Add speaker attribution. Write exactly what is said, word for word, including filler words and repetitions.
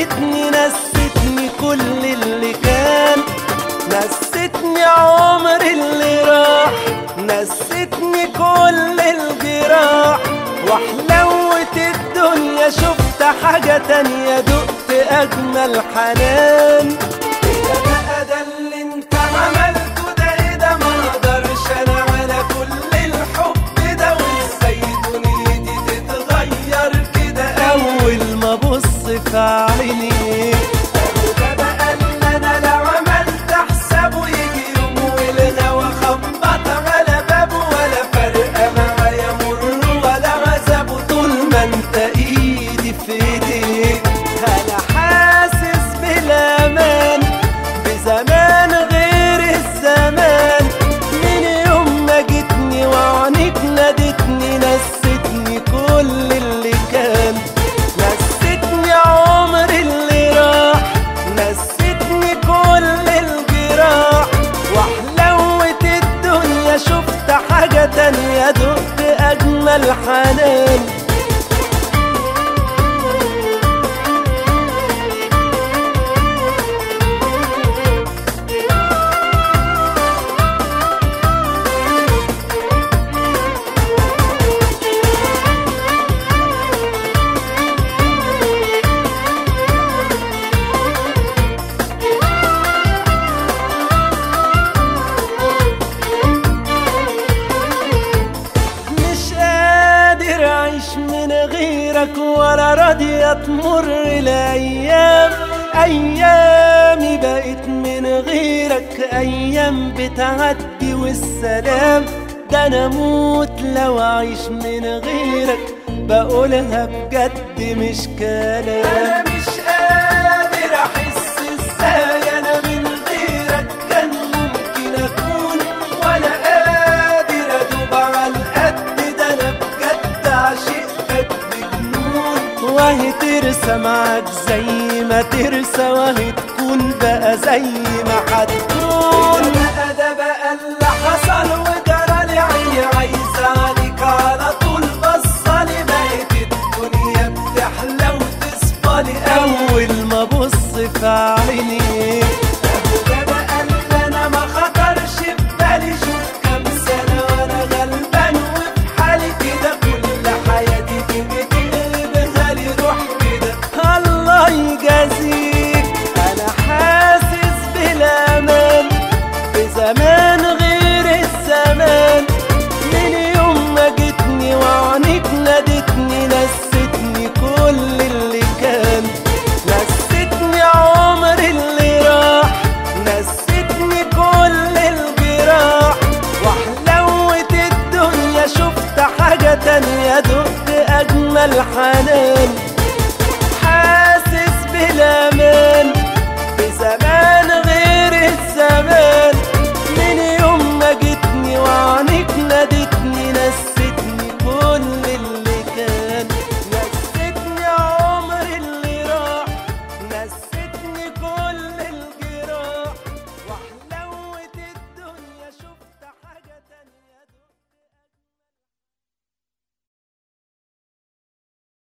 Speaker 1: جتني نستني كل اللي كان، نستني عمر اللي راح، نستني كل الجراح، وحلوت الدنيا شفت حاجة تانية دقت أجمل حنان. إيه بقى ده اللي انت عملته ده؟ ايه ده؟ ما اقدرش انا على كل الحب ده، وازاي دنيتي تتغير كده أول ما ابص في عينيك. ده بقى اللي انا لو عملت حسابه يجي يوم والهوا خبط على بابه، ولا فرقة معايا مر ولا عذابه طول ما انت ايدي في ايديك. انا حاسس بالامان بزمان غير الزمان، من يوم ما جيتني وعنيك نادتني نستني كل اللي كان، نستني عمر اللي راح، نستني كل الجراح، وحلوت الدنيا شفت حاجة تانية دقت أجمل حنان. من غيرك ولا راضية تمر الأيام، أيامي بقت من غيرك أيام بتعدي والسلام. ده أنا أموت لو أعيش من غيرك، بقولها بجد مش كلام. أنا مش قادر أحس إزاي أنا من غيرك كان ممكن أكون، ولا قادر أدوب على القد ده. أنا بجد عشقتك بجنون، وهي ترسى معاك زي ما ترسى، وهي تكون بقى زي ما هتكون. بقى ده بقى اللي حصل وجرالي، عيني عايزة عليك على طول بصالي، بقت الدنيا بتحلى وتصفالي أول ما أبص في عينيك. ده بقى اللي أنا ما خطرش في بالي، شوف كام سنة وأنا غلبان وفي حالي كده، كل حياتي دي بتقلبها لي روح كده. الله يجازيك، أنا حاسس بالأمان بزمان غير الزمان، من يوم ما جيتني وعنيك نادتني نستني كل اللي كان، نستني عمر اللي راح، نستني كل الجراح، وحلوت الدنيا شفت حاجة تانية دقت أجمل حنان.